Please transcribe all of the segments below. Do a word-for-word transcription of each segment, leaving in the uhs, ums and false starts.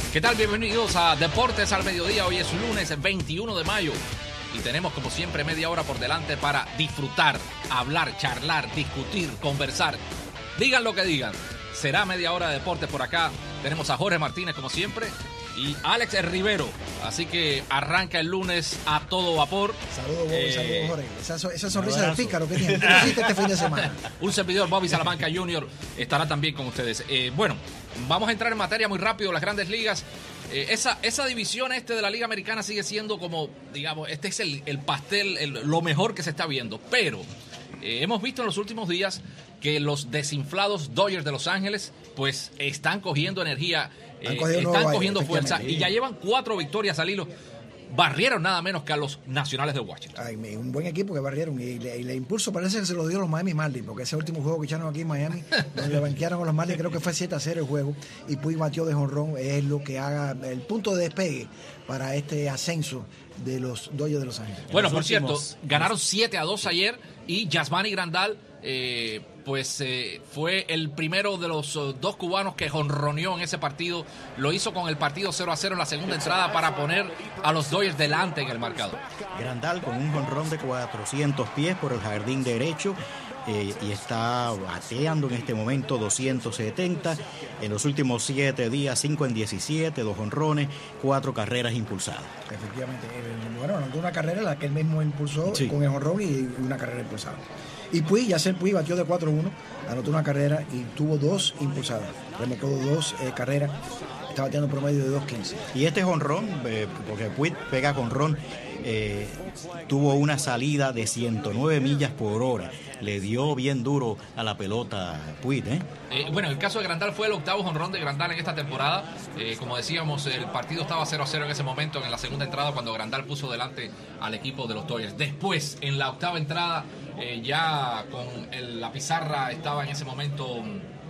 ¿Qué tal? Bienvenidos a Deportes al Mediodía. Hoy es lunes veintiuno de mayo y tenemos como siempre media hora por delante para disfrutar, hablar, charlar, discutir, conversar. Digan lo que digan. Será media hora de deportes por acá. Tenemos a Jorge Martínez como siempre y Alex Rivero. Así que arranca el lunes a todo vapor. Saludos, Bobby, eh, saludos, Jorge. Esa, esa sonrisa de pícaro que tiene. ¿Qué hiciste este fin de semana? Un servidor, Bobby Salamanca junior, estará también con ustedes. Eh, bueno, vamos a entrar en materia muy rápido. Las grandes ligas. Eh, esa, esa división este de la Liga Americana sigue siendo como, digamos, este es el, el pastel, el, lo mejor que se está viendo. Pero eh, hemos visto en los últimos días que los desinflados Dodgers de Los Ángeles pues están cogiendo energía, eh, están cogiendo fuerza y ya llevan cuatro victorias al hilo. Barrieron nada menos que a los Nacionales de Washington. Ay, un buen equipo que barrieron. Y le, y le impulso parece que se lo dio a los Miami Marlins, porque ese último juego que echaron aquí en Miami, donde le banquearon a los Marlins, creo que fue siete a cero el juego. Y Puig batió de jonrón, es lo que haga el punto de despegue para este ascenso de los Dodgers de Los Ángeles. Bueno, por cierto, ganaron siete a dos ayer y Yasmani Grandal eh, pues eh, fue el primero de los uh, dos cubanos que jonroneó en ese partido. Lo hizo con el partido cero a cero en la segunda entrada para poner a los Dodgers delante en el marcador. Grandal con un jonrón de cuatrocientos pies por el jardín derecho. Eh, y está bateando en este momento doscientos setenta. En los últimos siete días, cinco en diecisiete, dos jonrones, cuatro carreras impulsadas. Efectivamente. Eh, bueno, anotó una carrera la que él mismo impulsó, sí, con el jonrón y una carrera impulsada. Y Puig, Yasiel Puig batió de cuatro a uno, anotó una carrera y tuvo dos impulsadas. Remolcó dos eh, carreras, está bateando un promedio de dos quince. Y este jonrón, eh, porque Puig pega jonrón, eh, tuvo una salida de ciento nueve millas por hora. Le dio bien duro a la pelota Puig, ¿eh? Eh, bueno, el caso de Grandal fue el octavo jonrón de Grandal en esta temporada. Eh, como decíamos, el partido estaba cero a cero en ese momento, en la segunda entrada, cuando Grandal puso delante al equipo de los Dodgers. Después, en la octava entrada, eh, ya con el, la pizarra estaba en ese momento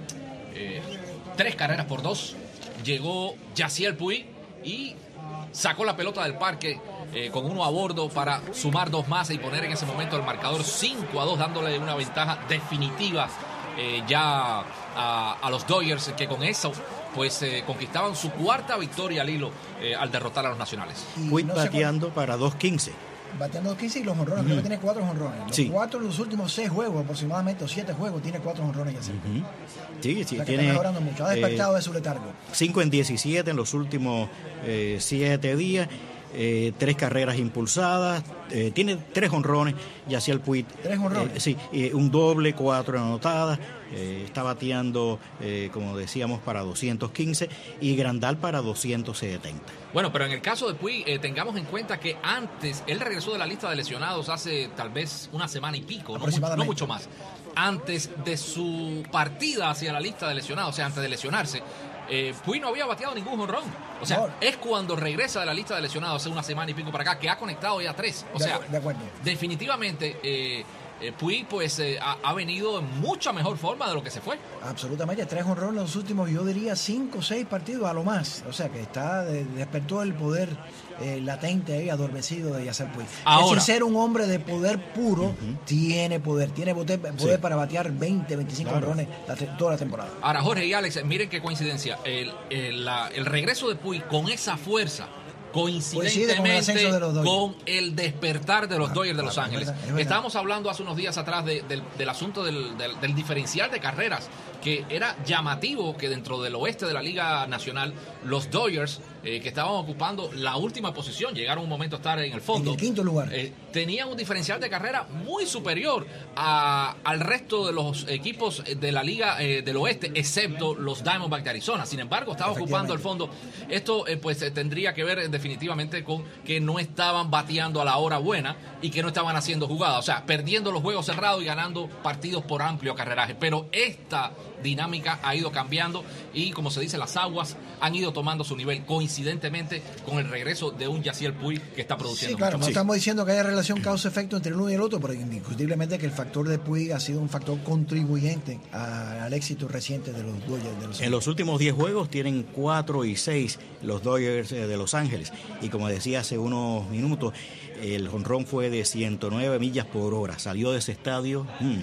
eh, tres carreras por dos. Llegó Yasiel Puig y sacó la pelota del parque eh, con uno a bordo para sumar dos más y poner en ese momento el marcador cinco a dos, dándole una ventaja definitiva eh, ya a, a los Dodgers, que con eso pues eh, conquistaban su cuarta victoria al hilo eh, al derrotar a los Nacionales. Puig no bateando cuál... para dos quince. Bateando dos quince y los jonrones, uh-huh. Creo que tiene cuatro jonrones. Los sí. cuatro de los últimos seis juegos, aproximadamente, o siete juegos, tiene cuatro jonrones ya. Uh-huh. Sí, sí, o sea, tiene. Está mejorando mucho, ha despertado eh, de su letargo. cinco en diecisiete en los últimos eh, siete días. Eh, tres carreras impulsadas, eh, tiene tres jonrones, Yasiel Puig. ¿Tres jonrones? Eh, sí, eh, un doble, cuatro anotadas, eh, está bateando, eh, como decíamos, para doscientos quince y Grandal para doscientos setenta. Bueno, pero en el caso de Puig, eh, tengamos en cuenta que antes, él regresó de la lista de lesionados hace tal vez una semana y pico, no mucho, no mucho más. Antes de su partida hacia la lista de lesionados, o sea, antes de lesionarse, Eh, Puig no había bateado ningún jonrón. O sea, no. Es cuando regresa de la lista de lesionados hace una semana y pico para acá que ha conectado ya tres. O de sea, de acuerdo. definitivamente eh, eh, Puig pues eh, ha, ha venido en mucha mejor forma de lo que se fue. Absolutamente, tres jonrones en los últimos, yo diría, cinco o seis partidos a lo más. O sea, que está de, despertó el poder eh, latente ahí, adormecido de Yasiel Puig. Ahora, es sin ser un hombre de poder puro, uh-huh. tiene poder, tiene poder, poder sí. para batear veinte, veinticinco claro. jonrones la, toda la temporada. Ahora, Jorge y Alex, miren qué coincidencia. El, el, la, el regreso de Puig con esa fuerza, coincidentemente con el, de con el despertar de los ah, Dodgers de Los Ángeles. Es verdad, es verdad. Estábamos hablando hace unos días atrás de, de, del asunto del, del, del diferencial de carreras, que era llamativo que dentro del oeste de la Liga Nacional los Dodgers, eh, que estaban ocupando la última posición, llegaron un momento a estar en el fondo, en el quinto lugar, eh, tenían un diferencial de carrera muy superior a, al resto de los equipos de la Liga eh, del Oeste, excepto los Diamondbacks de Arizona. Sin embargo, estaba ocupando el fondo. Esto eh, pues eh, tendría que ver eh, definitivamente con que no estaban bateando a la hora buena y que no estaban haciendo jugadas, o sea, perdiendo los juegos cerrados y ganando partidos por amplio carreraje. Pero esta dinámica ha ido cambiando y, como se dice, las aguas han ido tomando su nivel, coincidentemente con el regreso de un Yasiel Puig que está produciendo. Sí, claro, mucho. no estamos diciendo que haya relación causa-efecto entre el uno y el otro, pero indiscutiblemente que el factor de Puig ha sido un factor contribuyente a, al éxito reciente de los Dodgers de Los Ángeles. En los últimos diez juegos tienen cuatro y seis los Dodgers de Los Ángeles, y como decía hace unos minutos, el jonrón fue de ciento nueve millas por hora, salió de ese estadio mmm,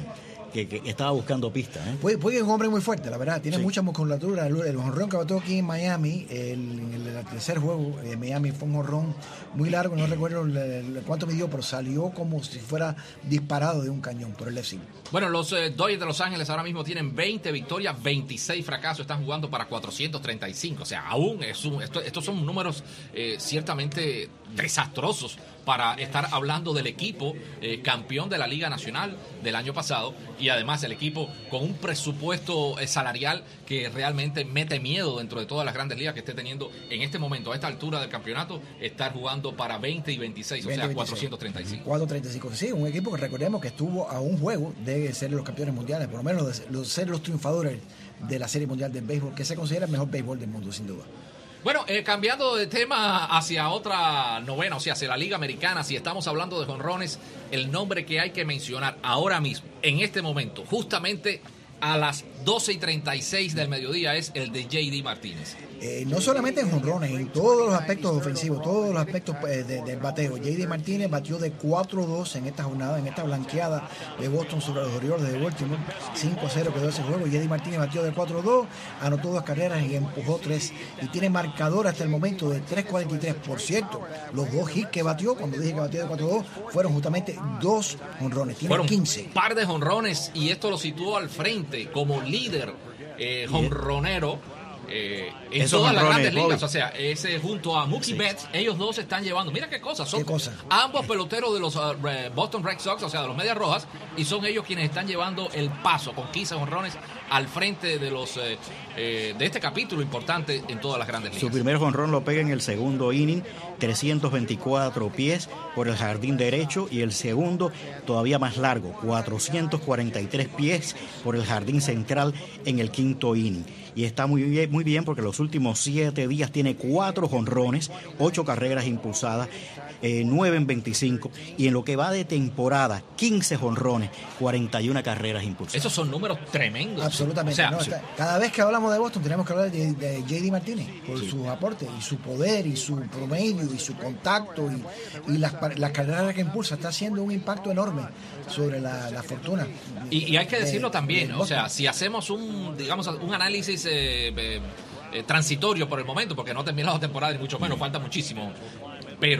que, que estaba buscando pistas. ¿eh? Puig, Puig es un hombre muy fuerte, la verdad. Tiene sí. mucha musculatura. El, el jonrón que batió aquí en Miami, el, el, el tercer juego en Miami fue un jonrón muy largo. No recuerdo el, el, cuánto midió, pero salió como si fuera disparado de un cañón por el left field. Bueno, los eh, Dodgers de Los Ángeles ahora mismo tienen veinte victorias, veintiséis fracasos. Están jugando para cuatrocientos treinta y cinco. O sea, aún es un, esto, estos son números eh, ciertamente desastrosos para estar hablando del equipo eh, campeón de la Liga Nacional del año pasado, y además el equipo con un presupuesto eh, salarial que realmente mete miedo dentro de todas las grandes ligas que esté teniendo en este momento, a esta altura del campeonato, estar jugando para veinte y veintiséis, o sea, cuatrocientos treinta y cinco. cuatrocientos treinta y cinco, sí, un equipo que recordemos que estuvo a un juego de ser los campeones mundiales, por lo menos de, de ser los triunfadores de la Serie Mundial del Béisbol, que se considera el mejor béisbol del mundo, sin duda. Bueno, eh, cambiando de tema hacia otra novena, o sea, hacia la Liga Americana, si estamos hablando de jonrones, el nombre que hay que mencionar ahora mismo, en este momento, justamente a las doce y treinta y seis del mediodía, es el de J D Martínez. Eh, no solamente en jonrones, en todos los aspectos ofensivos, todos los aspectos pues, del de bateo. J D Martínez batió de cuatro dos en esta jornada, en esta blanqueada de Boston sobre los Orioles de Baltimore. cinco a cero quedó ese juego. J D Martínez batió de cuatro dos, anotó dos carreras y empujó tres. Y tiene marcador hasta el momento de tres cuarenta y tres. Por cierto, los dos hits que batió, cuando dije que batió de cuatro dos, fueron justamente dos jonrones. Tiene Fueron quince. Un par de jonrones, y esto lo situó al frente como líder eh, jonronero. Eh, en Esos todas las grandes honrones, ligas, Bobby. o sea, ese junto a Mookie Sí. Betts, ellos dos están llevando, mira qué cosas, son ¿Qué cosa? ambos peloteros de los uh, Boston Red Sox, o sea, de los Medias Rojas, y son ellos quienes están llevando el paso con quince jonrones al frente de los eh, eh, de este capítulo importante en todas las grandes ligas. Su primer jonrón lo pega en el segundo inning, trescientos veinticuatro pies por el jardín derecho, y el segundo todavía más largo, cuatrocientos cuarenta y tres pies por el jardín central en el quinto inning. Y está muy bien, muy bien porque los últimos siete días tiene cuatro jonrones, ocho carreras impulsadas, eh, nueve en veinticinco, y en lo que va de temporada, quince jonrones, cuarenta y una carreras impulsadas. Esos son números tremendos. Absolutamente. O sea, no, sí. está, cada vez que hablamos de Boston tenemos que hablar de, de J D Martínez por sí. sus aportes y su poder y su promedio y su contacto y, y las, las carreras que impulsa. Está haciendo un impacto enorme sobre la, la fortuna. Y, y hay que decirlo de, también, de o sea, si hacemos un, digamos, un análisis eh, eh, eh, transitorio por el momento, porque no ha terminado la temporada ni mucho menos, falta muchísimo. Pero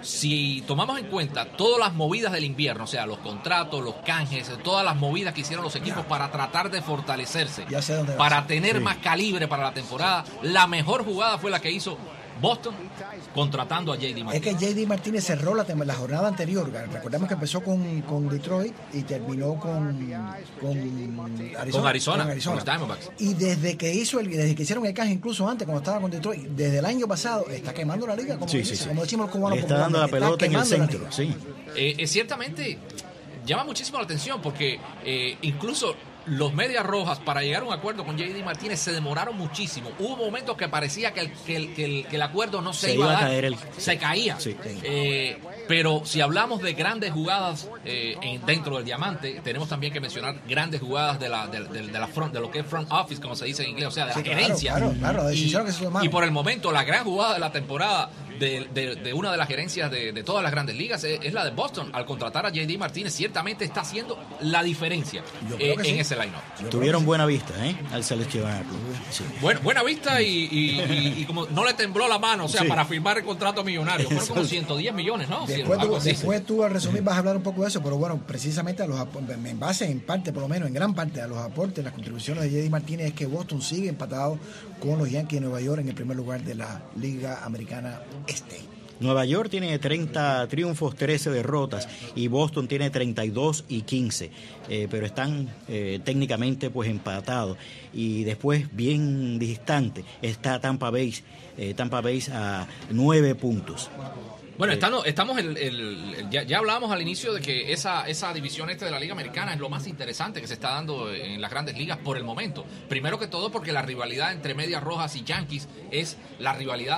si tomamos en cuenta todas las movidas del invierno, o sea, los contratos, los canjes, todas las movidas que hicieron los equipos ya. para tratar de fortalecerse, ya sé dónde para vas. tener sí. más calibre para la temporada, la mejor jugada fue la que hizo Boston contratando a J D Martínez. Es que J D Martínez cerró la, la jornada anterior. Recordemos que empezó con, con Detroit y terminó con, con Arizona. Con Arizona, con Arizona. con los Diamondbacks. Y desde que hizo el, desde que hicieron el canje, incluso antes, cuando estaba con Detroit, desde el año pasado, está quemando la liga, como, sí, dice, sí, sí. como decimos los cubanos. Le está dando la pelota en el centro. Sí. Eh, eh, ciertamente llama muchísimo la atención porque eh, incluso los Medias Rojas, para llegar a un acuerdo con J D Martínez, se demoraron muchísimo. Hubo momentos que parecía que el, que el, que el, que el acuerdo no se, se iba a dar. Caer el... Se caía. Sí. Eh, pero si hablamos de grandes jugadas eh, en, dentro del diamante, tenemos también que mencionar grandes jugadas de la, de, de, de la front, de lo que es front office, como se dice en inglés, o sea, de sí, la gerencia. Claro, claro, claro, la decisión y, que se tomaron. Y por el momento, la gran jugada de la temporada de, de, de una de las gerencias de, de todas las grandes ligas es, es la de Boston. Al contratar a J D Martínez, ciertamente está haciendo la diferencia eh, en sí. ese line-up. Tuvieron buena vista, ¿eh? Al seleccionarlo. Sí. Buen, buena vista y, y, y, y como no le tembló la mano, o sea, sí. para firmar el contrato millonario. Fueron como ciento diez millones, ¿no? Después, tú, después tú, al resumir, vas a hablar un poco de eso, pero bueno, precisamente a los en base, en parte, por lo menos, en gran parte, a los aportes, las contribuciones de J D Martínez, es que Boston sigue empatado con los Yankees de Nueva York en el primer lugar de la Liga Americana Este. Nueva York tiene treinta triunfos, trece derrotas, y Boston tiene treinta y dos y quince, eh, pero están eh, técnicamente pues empatados. Y después, bien distante, está Tampa Bay, eh, Tampa Bay a nueve puntos. Bueno, estamos, estamos el, el, el, ya, ya hablábamos al inicio de que esa, esa división este de la Liga Americana es lo más interesante que se está dando en las grandes ligas por el momento. Primero que todo porque la rivalidad entre Medias Rojas y Yankees es la rivalidad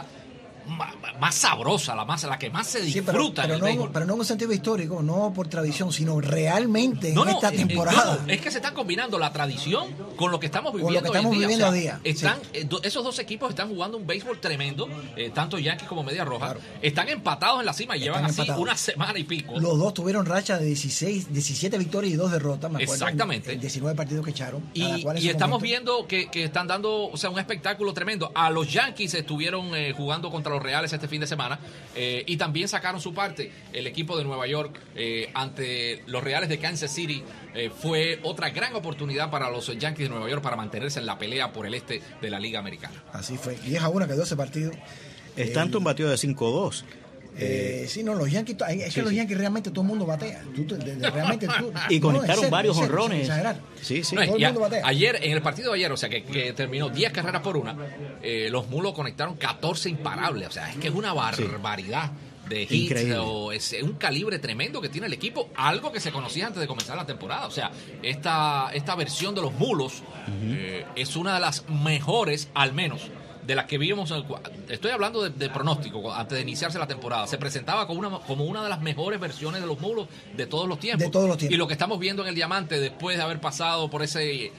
más sabrosa, la más la que más se disfruta. Sí, pero, pero, no, pero no en un sentido histórico, no por tradición, sino realmente no, en no, esta eh, temporada. No, es que se están combinando la tradición con lo que estamos viviendo, con lo que estamos hoy en día. viviendo O sea, día. Están, Sí. eh, do, esos dos equipos están jugando un béisbol tremendo, eh, tanto Yankees como Medias Rojas. Claro. Están empatados en la cima y Están llevan así empatados. una semana y pico. Los dos tuvieron racha de dieciséis, diecisiete victorias y dos derrotas, me acuerdo. Exactamente. En, en diecinueve partidos que echaron. cada Y, cual en y su estamos momento. viendo que, que están dando, o sea, un espectáculo tremendo. A los Yankees estuvieron eh, jugando contra los Reales este fin de semana eh, y también sacaron su parte. El equipo de Nueva York eh, ante los Reales de Kansas City eh, fue otra gran oportunidad para los Yankees de Nueva York para mantenerse en la pelea por el este de la Liga Americana. Así fue. diez a uno quedó ese partido. Stanton batió de cinco dos. Eh, sí, no, los Yankees, es que sí, los sí. Yankees realmente todo el mundo batea. Tú, de- de- realmente tú, Y no, conectaron en serio, varios en serio, jonrones. sin exagerar. Sí, sí. No, todo el y a- mundo batea. ayer, en el partido de ayer, o sea, que, que terminó diez carreras por una, eh, los Mulos conectaron catorce imparables. O sea, es que es una barbaridad de hits. Increíble. O es un calibre tremendo que tiene el equipo, algo que se conocía antes de comenzar la temporada. O sea, esta, esta versión de los Mulos eh, es una de las mejores, al menos, de las que vimos. En el cua- estoy hablando de, de pronóstico, antes de iniciarse la temporada. Se presentaba como una, como una de las mejores versiones de los Mulos de todos los tiempos. De todos los tiempos. Y lo que estamos viendo en el Diamante, después de haber pasado por ese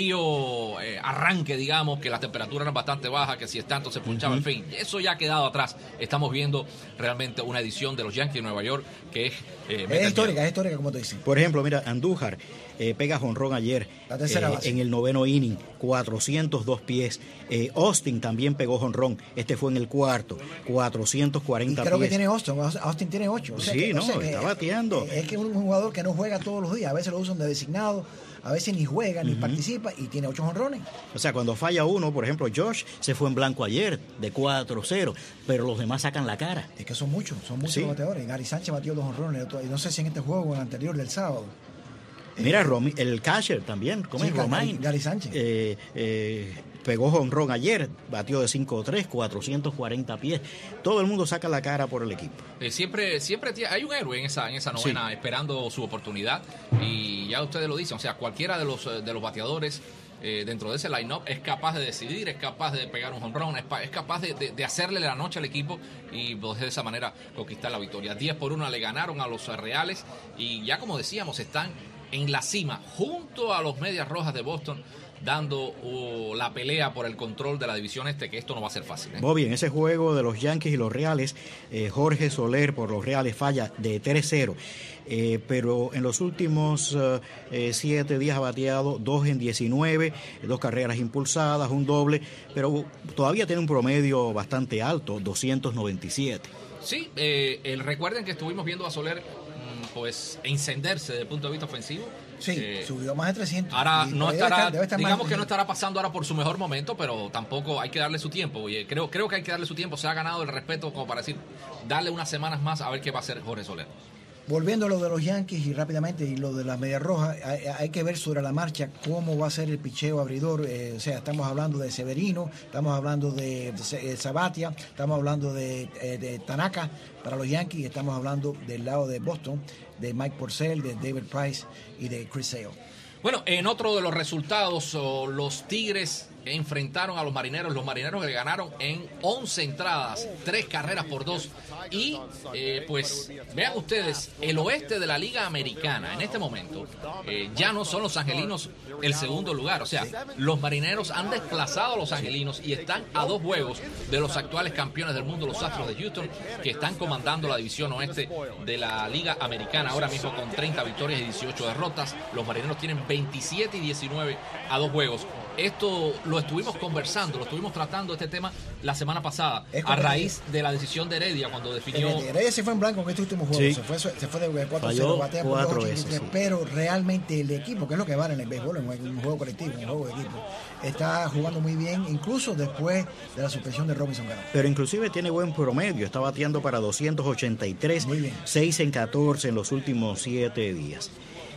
frío eh, arranque, digamos, que las temperaturas eran bastante bajas, que si Stanton se punchaba, en fin, eso ya ha quedado atrás. Estamos viendo realmente una edición de los Yankees de Nueva York que es... eh, mete Es histórica, miedo. es histórica, como te dicen. Por ejemplo, mira, Andújar eh, pega jonrón ayer La tercera eh, base. en el noveno inning, cuatrocientos dos pies. Eh, Austin también pegó jonrón. Este fue en el cuarto, cuatrocientos Y cuarenta creo que pies. tiene Austin. Austin tiene ocho. O sea Sí, que- o no, sea que- está bateando. Es que es un jugador que no juega todos los días. A veces lo usan de designado, a veces ni juega, ni participa y tiene ocho jonrones. O sea, cuando falla uno, por ejemplo, Josh se fue en blanco ayer de cuatro cero, pero los demás sacan la cara. Es que son muchos, son muchos Sí. los bateadores. Gary Sánchez batió dos jonrones. Y no sé si en este juego o en el anterior del sábado. Mira, Romy, el catcher también, ¿cómo Sí, es? Gary- Romain. Gary Sánchez. Eh, eh, pegó jonrón ayer, batió de cinco tres, cuatrocientos cuarenta pies. Todo el mundo saca la cara por el equipo. Eh, siempre siempre tie- hay un héroe en esa en esa novena Sí. esperando su oportunidad y ya ustedes lo dicen, o sea, cualquiera de los eh, de los bateadores eh, dentro de ese line-up es capaz de decidir, es capaz de pegar un home run, es, pa- es capaz de, de- de hacerle la noche al equipo y pues, de esa manera conquistar la victoria. diez por uno le ganaron a los eh, Reales y ya como decíamos, están en la cima junto a los Medias Rojas de Boston dando uh, la pelea por el control de la división este, que esto no va a ser fácil, ¿eh? Bobby, en ese juego de los Yankees y los Reales, eh, Jorge Soler por los Reales falla de tres cero. Eh, pero en los últimos eh, eh, siete días ha bateado dos en diecinueve, dos carreras impulsadas, un doble, pero todavía tiene un promedio bastante alto, doscientos noventa y siete. Sí, eh, el, recuerden que estuvimos viendo a Soler mm, pues encenderse desde el punto de vista ofensivo. Sí, Eh, subió más de trescientos. Ahora Y no debe estará, estar- debe estar digamos más- que no estará pasando ahora por su mejor momento, pero tampoco hay que darle su tiempo. Oye, creo, creo que hay que darle su tiempo. Se ha ganado el respeto como para decir, darle unas semanas más a ver qué va a hacer Jorge Soler. Volviendo a lo de los Yankees y rápidamente y lo de las Medias Rojas, hay, hay que ver sobre la marcha cómo va a ser el picheo abridor. Eh, o sea, estamos hablando de Severino, estamos hablando de, de, de Sabathia, estamos hablando de, eh, de Tanaka para los Yankees, estamos hablando del lado de Boston, de Mike Porcel, de David Price y de Chris Sale. Bueno, en otro de los resultados, oh, los Tigres enfrentaron a los Marineros. Los Marineros le ganaron en once entradas, tres carreras por dos. Y eh, pues vean ustedes, el oeste de la Liga Americana en este momento eh, ya no son los angelinos el segundo lugar. O sea, los Marineros han desplazado a los angelinos y están a dos juegos de los actuales campeones del mundo, los Astros de Houston, que están comandando la división oeste de la Liga Americana ahora mismo con treinta victorias y dieciocho derrotas. Los Marineros tienen veintisiete y diecinueve a dos juegos. Esto lo estuvimos conversando, lo estuvimos tratando este tema la semana pasada, Es a correcto. raíz de la decisión de Heredia cuando definió... Heredia se fue en blanco en este último juego, Sí. se, fue, se fue de cuatro Falló cero, batea por cuatro dos ochenta y tres, veces, sí. pero realmente el equipo, que es lo que vale en el béisbol, en un juego colectivo, en un juego de equipo, está jugando muy bien, incluso después de la suspensión de Robinson Cano. Pero inclusive tiene buen promedio, está bateando para doscientos ochenta y tres, Muy bien. seis en catorce en los últimos siete días.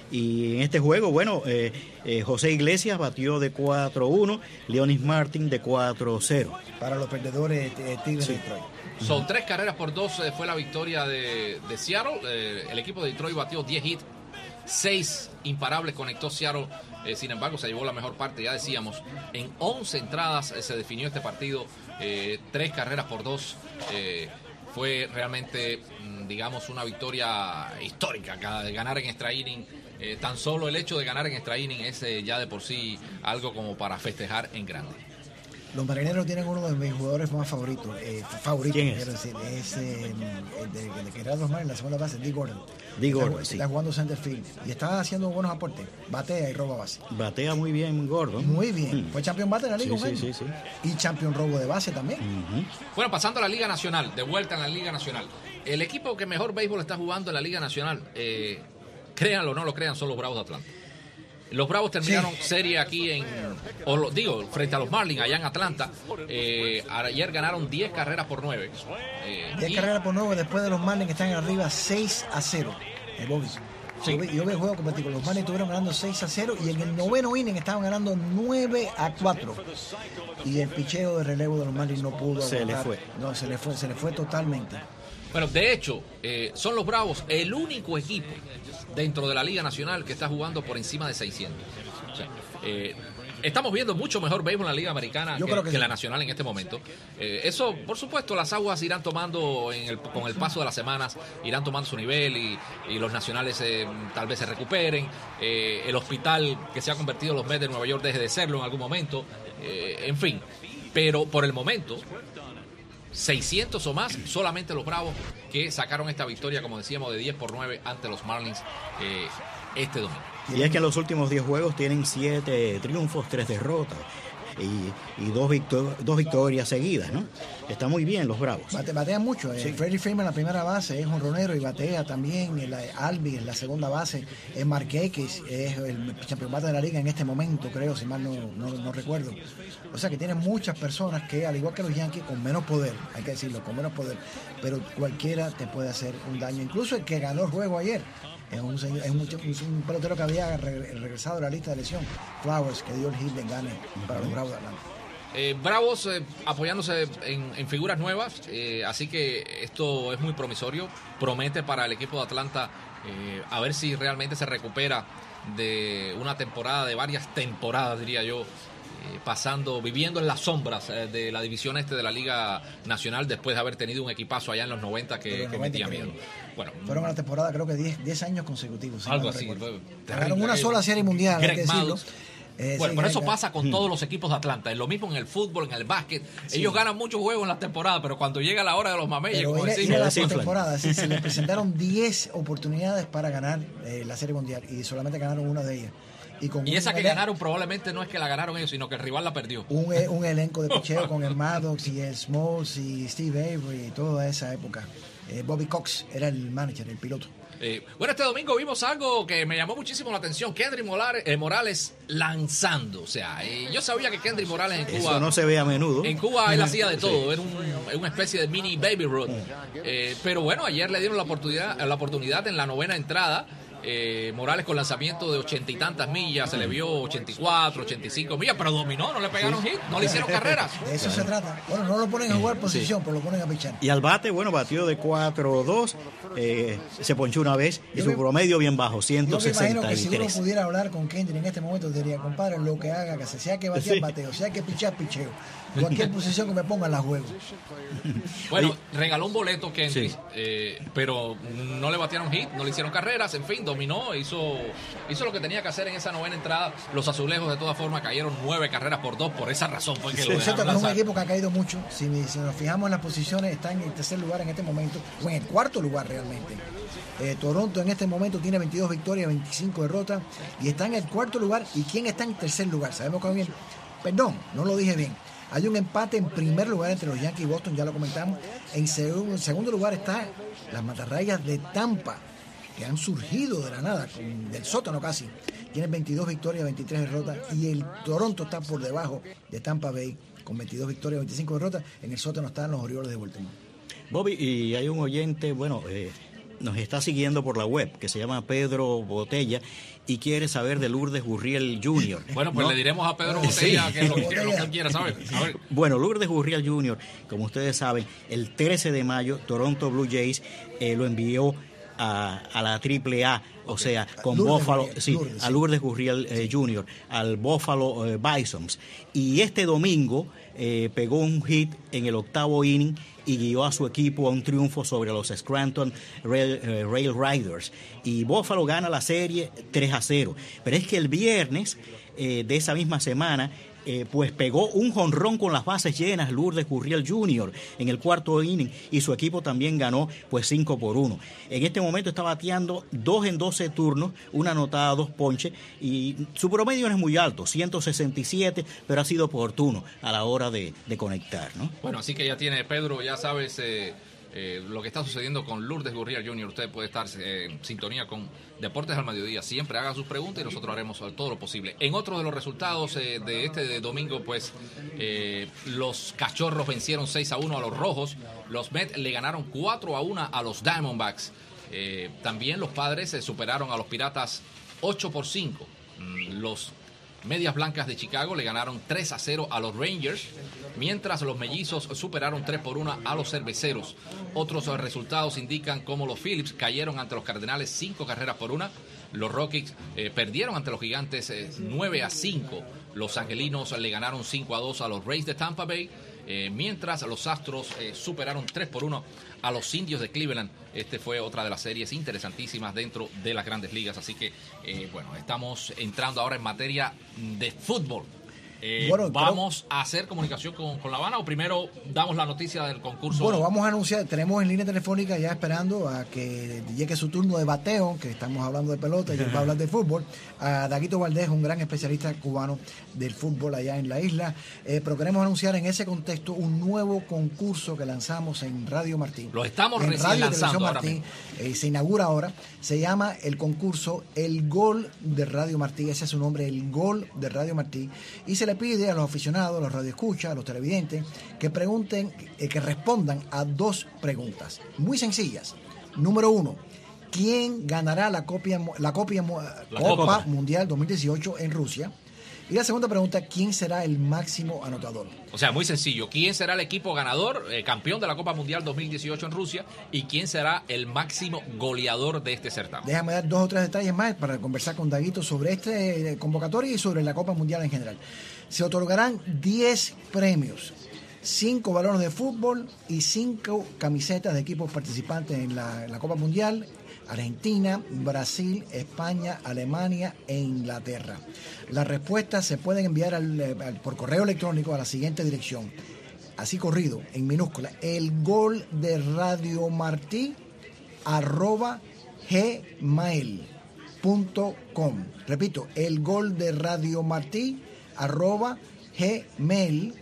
Y en este juego, bueno, eh, eh, José Iglesias batió de cuatro uno, Leonis Martin de cuatro cero. Para los perdedores eh, Tigres Sí. de Detroit. Son tres carreras por dos, eh, fue la victoria de, de Seattle. Eh, el equipo de Detroit batió diez hits, seis imparables conectó Seattle. Eh, sin embargo, se llevó la mejor parte, ya decíamos. En once entradas eh, se definió este partido, eh, tres carreras por dos. Eh, fue realmente, mm, digamos, una victoria histórica. Cada- de ganar en extra inning eh, tan solo el hecho de ganar en extra inning es eh, ya de por sí algo como para festejar en grande. Los Marineros tienen uno de mis jugadores más favoritos, eh, favoritos, ¿Quién es? quiero decir, es eh, el de, de que era los Marines en la segunda base, Dee Gordon. Dee Gordon, está, sí. Está jugando center field y está haciendo buenos aportes, batea y roba base. Batea muy bien Gordon. Muy bien, Mm. fue campeón bate de la liga Sí, un sí, año. sí, Y campeón robo de base también. Ujú. Bueno, pasando a la Liga Nacional, de vuelta en la Liga Nacional. El equipo que mejor béisbol está jugando en la Liga Nacional, eh, créanlo o no lo crean, son los Bravos de Atlanta. Los Bravos terminaron Sí. serie aquí en, o lo, digo, frente a los Marlins allá en Atlanta. Eh, ayer ganaron diez carreras por nueve. Eh, diez y- carreras por nueve después de los Marlins que están arriba seis a cero. El Bobby. Sí. Yo, vi, yo vi el juego competitivo. Los Marlins estuvieron ganando seis a cero y en el noveno inning estaban ganando nueve a cuatro. Y el picheo de relevo de los Marlins no pudo Se le aguantar. fue. No, se le fue, se le fue totalmente. Bueno, de hecho, eh, son los Bravos el único equipo dentro de la Liga Nacional que está jugando por encima de seiscientos. O sea, eh, estamos viendo mucho mejor béisbol en la Liga Americana Yo que, creo que que sí. la Nacional en este momento. Eh, eso, por supuesto, las aguas irán tomando en el- con el paso de las semanas, irán tomando su nivel y, y los nacionales eh, tal vez se recuperen. Eh, el hospital que se ha convertido en los Mets de Nueva York deje de serlo en algún momento. Eh, en fin, pero por el momento seiscientos o más, solamente los Bravos que sacaron esta victoria, como decíamos, de diez por nueve ante los Marlins eh, este domingo. Y es que en los últimos diez juegos tienen siete triunfos, tres derrotas y, y dos, victor- dos victorias seguidas, ¿no? Está muy bien los Bravos. Bate, batea mucho. Eh, Freddie Freeman en la primera base es jonronero y batea también. El, eh, Albi en la segunda base. Es Marquez, que es, es el campeón bate de la liga en este momento, creo, si mal no, no, no recuerdo. O sea que tiene muchas personas que, al igual que los Yankees, con menos poder, hay que decirlo, con menos poder, pero cualquiera te puede hacer un daño. Incluso el que ganó el juego ayer. Es un, señor- es un, un- un pelotero que había re- regresado de la lista de lesión, Flowers, que dio el hit de gane para los Bravos de Atlanta. Eh, Bravos eh, apoyándose en, en figuras nuevas, eh, así que esto es muy promisorio, promete para el equipo de Atlanta eh, a ver si realmente se recupera de una temporada, de varias temporadas diría yo, eh, pasando, viviendo en las sombras eh, de la división este de la Liga Nacional después de haber tenido un equipazo allá en los noventa que, De los que noventa, metía creo. miedo. Bueno, Fueron a la temporada, creo que diez años consecutivos. si algo mal no así. recuerdo. fue Ganaron terrible. una sola serie mundial, hay Greg que decirlo. Maddux. Eh, Bueno, sí, pero Greg- eso pasa con todos los equipos de Atlanta. Es lo mismo en el fútbol, en el básquet. Ellos ganan muchos juegos en la temporada, pero cuando llega la hora de los mameyes, Pero como era, decimos, era la desinflan. temporada, sí, se les presentaron diez oportunidades para ganar eh, la serie mundial y solamente ganaron una de ellas. Y, con y un esa que elen- ganaron probablemente no es que la ganaron ellos, sino que el rival la perdió. Un, eh, un elenco de picheo con el Maddox y el Smalls y Steve Avery y toda esa época. Eh, Bobby Cox era el manager, el piloto. Eh, bueno, este domingo vimos algo que me llamó muchísimo la atención. Kendrick Morales, eh, Morales lanzando. O sea, eh, yo sabía que Kendrick Morales en Cuba... Eso no se ve a menudo. En Cuba él hacía de todo, era un- una especie de mini Baby Ruth. Eh, pero bueno, ayer le dieron la oportunidad, la oportunidad en la novena entrada. Eh, Morales con lanzamiento de ochenta y tantas millas, se le vio ochenta y cuatro, ochenta y cinco millas, pero dominó, no le pegaron hit, no le hicieron carreras. De eso se trata. Bueno, no lo ponen a jugar posición, pero lo ponen a pichar. Y al bate, bueno, batió de cuatro dos, eh, se ponchó una vez y Yo su me- promedio bien bajo, Yo me imagino que si uno ciento sesenta y tres. pudiera hablar con Kendrick en este momento, diría, compadre, lo que haga, que sea que batear, Sí. bateo, sea que pichar, picheo. Cualquier posición que me ponga, la juego. Bueno, regaló un boleto Kendrick, Sí. eh, pero no le batearon hit, no le hicieron carreras, en fin, dominó, hizo, hizo lo que tenía que hacer en esa novena entrada. Los azulejos de todas formas cayeron nueve carreras por dos, por esa razón fue que lo Por cierto, dejaron que es un lanzar. equipo que ha caído mucho. Si, si nos fijamos en las posiciones, está en el tercer lugar en este momento, o en el cuarto lugar realmente. Eh, Toronto en este momento tiene veintidós victorias, veinticinco derrotas, y está en el cuarto lugar. ¿Y quién está en tercer lugar? Sabemos que bien. Perdón, no lo dije bien. Hay un empate en primer lugar entre los Yankees y Boston, ya lo comentamos. En segundo, en segundo lugar está las Matarrayas de Tampa, que han surgido de la nada, con- del sótano casi. Tienen veintidós victorias, veintitrés derrotas, y el Toronto está por debajo de Tampa Bay con veintidós victorias, veinticinco derrotas. En el sótano están los Orioles de Baltimore. Bobby, y hay un oyente, bueno, eh, nos está siguiendo por la web, que se llama Pedro Botella, y quiere saber de Lourdes Gurriel junior Bueno, pues ¿no? le diremos a Pedro Sí. Botella que es lo que, lo que él quiera saber. A ver. Bueno, Lourdes Gurriel junior, como ustedes saben, el trece de mayo, Toronto Blue Jays eh, lo envió a, a la Triple A, o Okay. sea, con Lourdes Buffalo, Gurriel, sí, Lourdes, a sí. Lourdes Gurriel eh, junior, al Buffalo eh, Bisons. Y este domingo eh, pegó un hit en el octavo inning y guió a su equipo a un triunfo sobre los Scranton Rail, eh, Rail Riders. Y Buffalo gana la serie tres a cero. Pero es que el viernes eh, de esa misma semana, Eh, pues pegó un jonrón con las bases llenas Lourdes Gurriel junior en el cuarto inning y su equipo también ganó pues cinco por uno. En este momento está bateando dos en doce turnos, una anotada, dos ponches, y su promedio no es muy alto, ciento sesenta y siete, pero ha sido oportuno a la hora de, de conectar, ¿no? Bueno, así que ya tiene, Pedro, ya sabes eh, eh, lo que está sucediendo con Lourdes Gurriel junior Usted puede estar eh, en sintonía con Deportes al Mediodía. Siempre haga sus preguntas y nosotros haremos todo lo posible. En otro de los resultados eh, de este de domingo, pues eh, los Cachorros vencieron seis a uno a los Rojos. Los Mets le ganaron cuatro a uno a los Diamondbacks. Eh, también los Padres eh, superaron a los Piratas ocho por cinco. Mm, los Medias Blancas de Chicago le ganaron tres a cero a los Rangers, mientras los Mellizos superaron tres por uno a los Cerveceros. Otros resultados indican cómo los Phillies cayeron ante los Cardenales cinco carreras por una. Los Rockies eh, perdieron ante los Gigantes eh, nueve a cinco. Los Angelinos le ganaron cinco a dos a los Rays de Tampa Bay. Eh, mientras los Astros eh, superaron tres por uno a los Indios de Cleveland. Este fue otra de las series interesantísimas dentro de las Grandes Ligas. Así que, eh, bueno, estamos entrando ahora en materia de fútbol. Eh, Bueno, ¿Vamos a hacer comunicación con, con La Habana o primero damos la noticia del concurso? Bueno, vamos a anunciar, tenemos en línea telefónica ya esperando a que llegue su turno de bateo, que estamos hablando de pelota y él va a hablar de fútbol, a Daguito Valdés, un gran especialista cubano del fútbol allá en la isla, eh, pero queremos anunciar en ese contexto un nuevo concurso que lanzamos en Radio Martí. Lo estamos en recién Radio lanzando Televisión ahora Martí, eh, se inaugura ahora, se llama el concurso El Gol de Radio Martí, ese es su nombre, El Gol de Radio Martí, y se le pide a los aficionados, a los radioescuchas, a los televidentes, que pregunten, eh, que respondan a dos preguntas muy sencillas. Número uno, ¿quién ganará la, copia, la, copia, la Copa, Copa Mundial dos mil dieciocho en Rusia? Y la segunda pregunta, ¿quién será el máximo anotador? O sea, muy sencillo. ¿Quién será el equipo ganador, eh, campeón de la Copa Mundial dos mil dieciocho en Rusia? ¿Y quién será el máximo goleador de este certamen? Déjame dar dos o tres detalles más para conversar con Daguito sobre este convocatoria y sobre la Copa Mundial en general. Se otorgarán diez premios, cinco balones de fútbol y cinco camisetas de equipos participantes en la, en la Copa Mundial. Argentina, Brasil, España, Alemania e Inglaterra. Las respuestas se pueden enviar al, al, por correo electrónico a la siguiente dirección. Así corrido, en minúscula, el gol de Radio Martí arroba gmail punto com. Repito, el gol de Radio Martí arroba gmail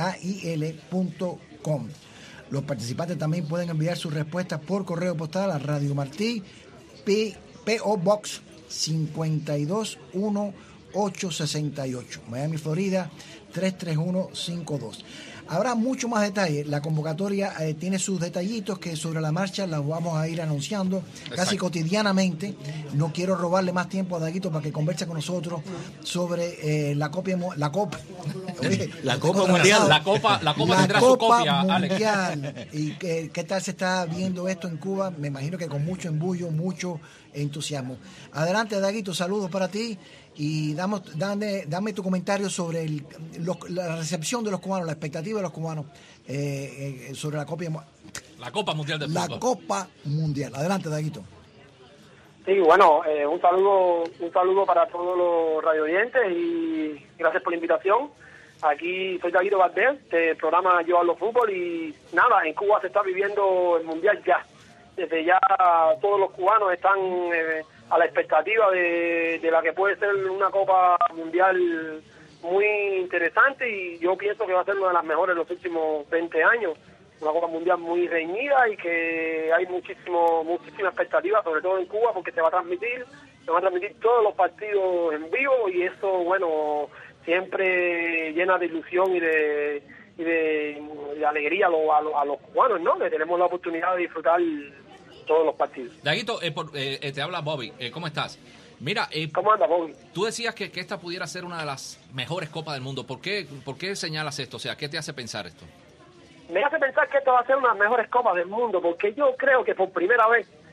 punto com. Los participantes también pueden enviar sus respuestas por correo postal a Radio Martí, P O Box cinco dos uno ocho seis ocho, Miami, Florida tres tres uno cinco dos. Habrá mucho más detalle. La convocatoria eh, tiene sus detallitos que sobre la marcha las vamos a ir anunciando. Exacto. Casi cotidianamente. No quiero robarle más tiempo a Daguito para que converse con nosotros sobre eh, la copia, la copa, Oye, la Copa Mundial, la Copa, la Copa la tendrá Copa su copia, Mundial. Alex. ¿Y qué, qué tal se está viendo esto en Cuba? Me imagino que con mucho embullo, mucho entusiasmo. Adelante, Daguito, saludos para ti. Y damos, dame, dame tu comentario sobre el, los, la recepción de los cubanos, la expectativa de los cubanos eh, eh, sobre la Copa, la Copa Mundial de la Fútbol. Copa Mundial. Adelante, Daguito. Sí, bueno, eh, un saludo un saludo para todos los radioyentes y gracias por la invitación. Aquí soy Daguito Valdés, del programa Yo Hablo Fútbol, y nada, en Cuba se está viviendo el Mundial ya. Desde ya todos los cubanos están eh, a la expectativa de, de la que puede ser una Copa Mundial muy interesante, y yo pienso que va a ser una de las mejores en los últimos veinte años. Una Copa Mundial muy reñida y que hay muchísimo muchísima expectativa, sobre todo en Cuba, porque se va a transmitir, se van a transmitir todos los partidos en vivo, y eso, bueno, siempre llena de ilusión y de y de, de alegría a, lo, a, lo, a los cubanos, ¿no? Que tenemos la oportunidad de disfrutar todos los partidos. Daguito, eh, por, eh, te habla Bobby. Eh, ¿Cómo estás? Mira, eh, ¿cómo anda, Bobby? Tú decías que, que esta pudiera ser una de las mejores copas del mundo. ¿Por qué, ¿Por qué señalas esto? O sea, ¿qué te hace pensar esto? Me hace pensar que esta va a ser una de las mejores copas del mundo, porque yo creo que por primera vez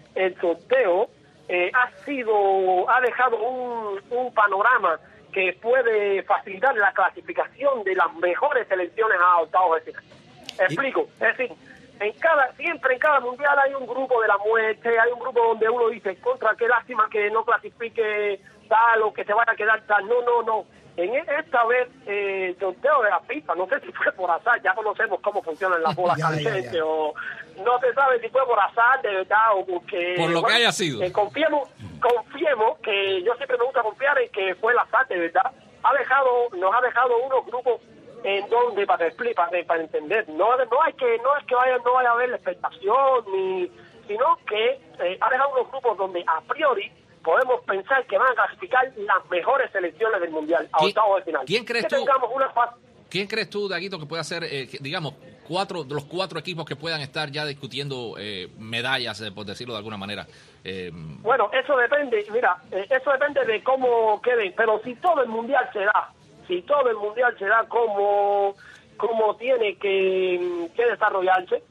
el sorteo eh, ha sido, ha dejado un, un panorama que puede facilitar la clasificación de las mejores selecciones a octavos de final. Explico, es decir, en cada, siempre en cada mundial hay un grupo de la muerte, hay un grupo donde uno dice, contra, qué lástima que no clasifique tal o que se vaya a quedar tal. No, no, no. En esta vez, eh, el sorteo de la FIFA, no sé si fue por azar, ya conocemos cómo funcionan las bolas calientes, o no se sabe si fue por azar, de verdad, o porque... Por lo bueno, que haya sido. Eh, confiemos, confiemos, que yo siempre me gusta confiar en que fue el azar, de verdad. Ha dejado, nos ha dejado unos grupos en donde, para explicar, para, para entender, no, no hay que, no es que vaya, no vaya a haber la expectación, ni, sino que eh, ha dejado unos grupos donde a priori podemos pensar que van a clasificar las mejores selecciones del Mundial a octavos de final. ¿Quién crees que tú? Tengamos una fase... ¿Quién crees tú, Daguito, que puede hacer, eh, que, digamos, cuatro de los cuatro equipos que puedan estar ya discutiendo eh, medallas, eh, por decirlo de alguna manera? Eh, bueno, eso depende, mira, eh, eso depende de cómo queden, pero si todo el Mundial se da, si todo el Mundial se da como, como tiene que, que desarrollarse,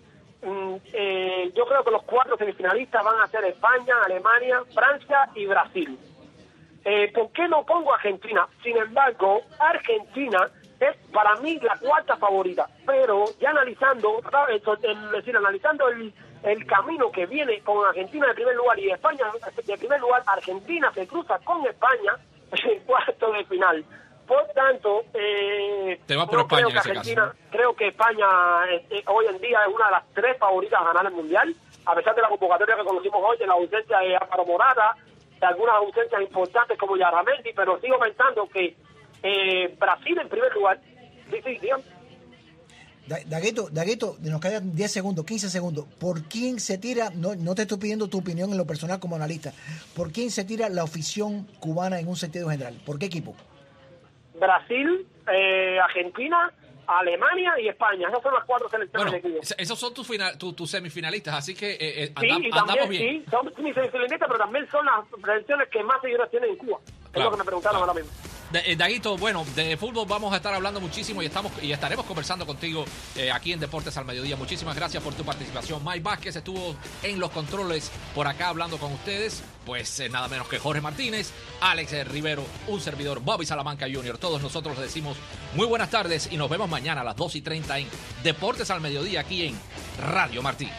Eh, yo creo que los cuatro semifinalistas van a ser España, Alemania, Francia y Brasil. Eh, ¿Por qué no pongo Argentina? Sin embargo, Argentina es para mí la cuarta favorita, pero ya analizando, es decir, analizando el, el camino que viene con Argentina de primer lugar y España de primer lugar, Argentina se cruza con España en cuarto de final. Por tanto, eh, Te va por no España creo que en ese Argentina, caso. creo que España eh, eh, hoy en día es una de las tres favoritas a ganar el Mundial, a pesar de la convocatoria que conocimos hoy, de la ausencia de Álvaro Morata, de algunas ausencias importantes como Yarramendi, pero sigo pensando que eh, Brasil en primer lugar. Sí, sí, dígame. Daguito, Daguito, nos quedan diez segundos, quince segundos. ¿Por quién se tira? No, no te estoy pidiendo tu opinión en lo personal como analista. ¿Por quién se tira la afición cubana en un sentido general? ¿Por qué equipo? Brasil, eh, Argentina, Alemania y España. Esas son las cuatro selecciones bueno, de Cuba. Esos son tus final, tu, tus semifinalistas, así que eh, eh, Sí, andam, y andamos también, bien. sí, son mis semifinalistas, pero también son las selecciones que más seguidores tienen en Cuba. Es Claro, lo que me preguntaron claro. ahora mismo. De, eh, Daguito, bueno, de fútbol vamos a estar hablando muchísimo y estamos y estaremos conversando contigo eh, aquí en Deportes al Mediodía. Muchísimas gracias por tu participación. Mike Vázquez estuvo en los controles por acá hablando con ustedes. Pues eh, nada menos que Jorge Martínez, Alex eh, Rivero, un servidor, Bobby Salamanca junior Todos nosotros les decimos muy buenas tardes y nos vemos mañana a las dos y treinta en Deportes al Mediodía aquí en Radio Martí.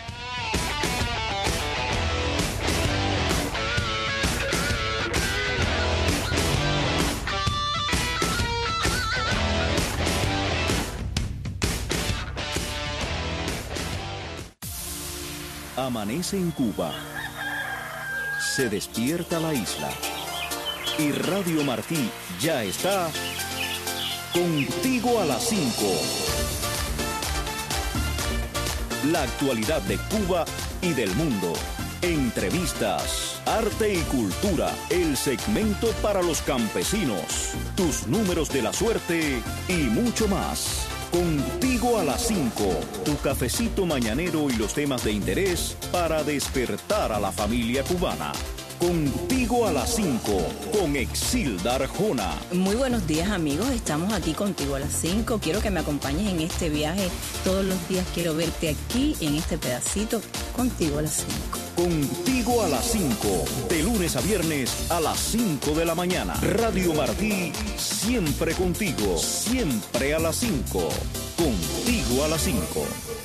Amanece en Cuba, se despierta la isla y Radio Martí ya está contigo a las cinco. La actualidad de Cuba y del mundo. Entrevistas, arte y cultura, el segmento para los campesinos, tus números de la suerte y mucho más. Contigo a las cinco, tu cafecito mañanero y los temas de interés para despertar a la familia cubana. Contigo a las cinco, con Exilda Arjona. Muy buenos días, amigos. Estamos aquí contigo a las cinco. Quiero que me acompañes en este viaje. Todos los días quiero verte aquí, en este pedacito, contigo a las cinco. Contigo a las cinco, de lunes a viernes a las cinco de la mañana. Radio Martí, siempre contigo, siempre a las cinco. Contigo a las cinco.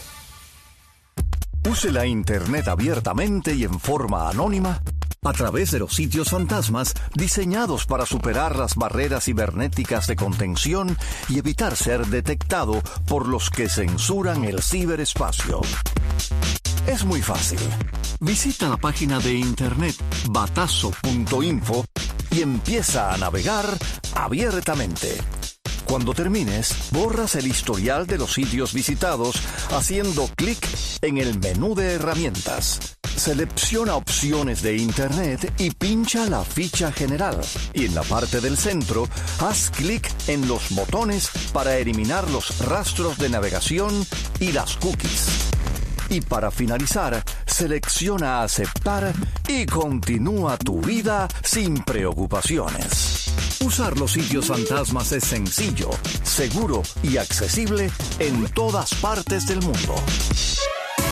Use la Internet abiertamente y en forma anónima a través de los sitios fantasmas diseñados para superar las barreras cibernéticas de contención y evitar ser detectado por los que censuran el ciberespacio. Es muy fácil. Visita la página de internet batazo punto info y empieza a navegar abiertamente. Cuando termines, borras el historial de los sitios visitados haciendo clic en el menú de herramientas. Selecciona opciones de Internet y pincha la ficha general. Y en la parte del centro, haz clic en los botones para eliminar los rastros de navegación y las cookies. Y para finalizar, selecciona aceptar y continúa tu vida sin preocupaciones. Usar los sitios fantasmas es sencillo, seguro y accesible en todas partes del mundo.